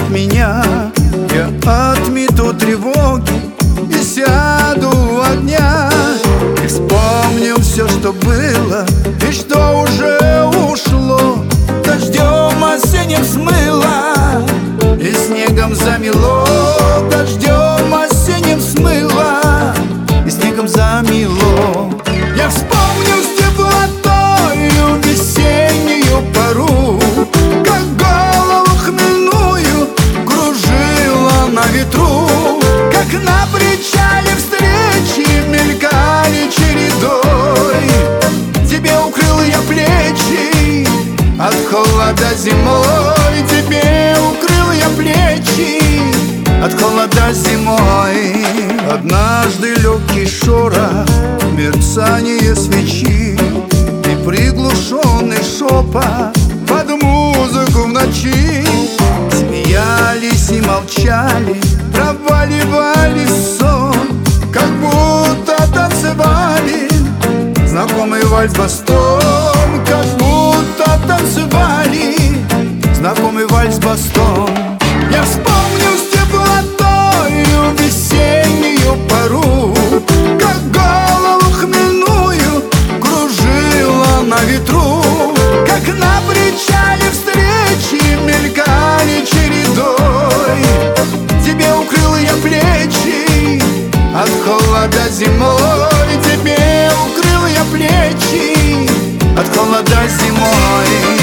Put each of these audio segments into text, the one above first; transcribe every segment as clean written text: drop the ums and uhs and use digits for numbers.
от меня. Я отмету тревоги и сяду у огня, и вспомним все, что было и что уже ушло. Дождем осенним смыло и снегом замело. Дождем осенним смыло и снегом замело. Я вспомню с теплотою весеннюю пору, как голову хмельную кружила на ветру, как на причале встречи мелькали чередой. Тебе укрыл я плечи от холода зимой. Тебе укрыл я плечи от холода зимой. Однажды легкий шорох, мерцание свечи и приглушенный шепот под музыку в ночи. Смеялись и молчали, проваливали сон, как будто танцевали знакомый вальс-бастон, как будто танцевали знакомый вальс-бастон. Я вспомню с теплотою весеннюю пору, как голову хмельную кружила на ветру, как на причале встречи мелькали чередой. Тебе укрыл я плечи от холода зимой. Тебе укрыл я плечи от холода зимой.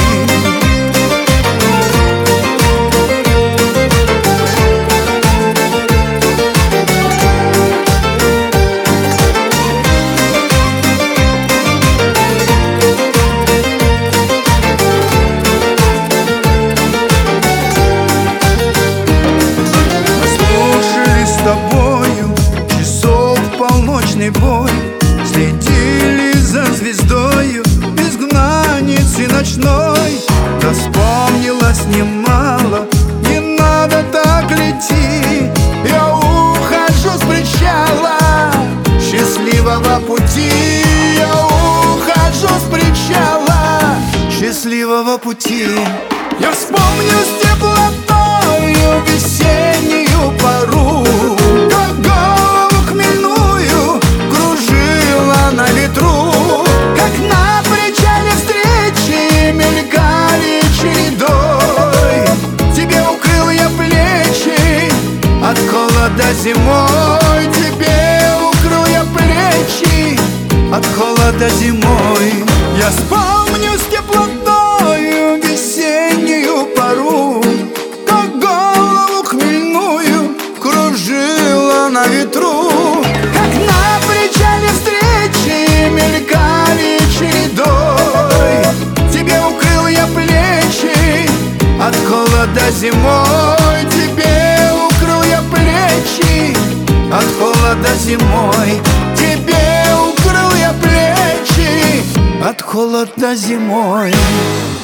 Полночный бой, следили за звездою изгнанницы ночной. Да вспомнилось немало, не надо так лети. Я ухожу с причала счастливого пути. Я ухожу с причала счастливого пути. Я вспомню с теплотою весеннюю пору, как голову хмельную кружила на ветру, как на причале встречи мелькали чередой. Тебе укрыл я плечи от холода зимой. Тебе укрыл я плечи от холода зимой. Я вспомню с теплотою весеннюю пору, как голову хмельную кружила на ветру, как на причале встречи мелькали чередой. Тебе укрыл я плечи от холода зимой. Тебе укрыл я плечи от холода зимой. Тебе укрыл я плечи от холода зимой.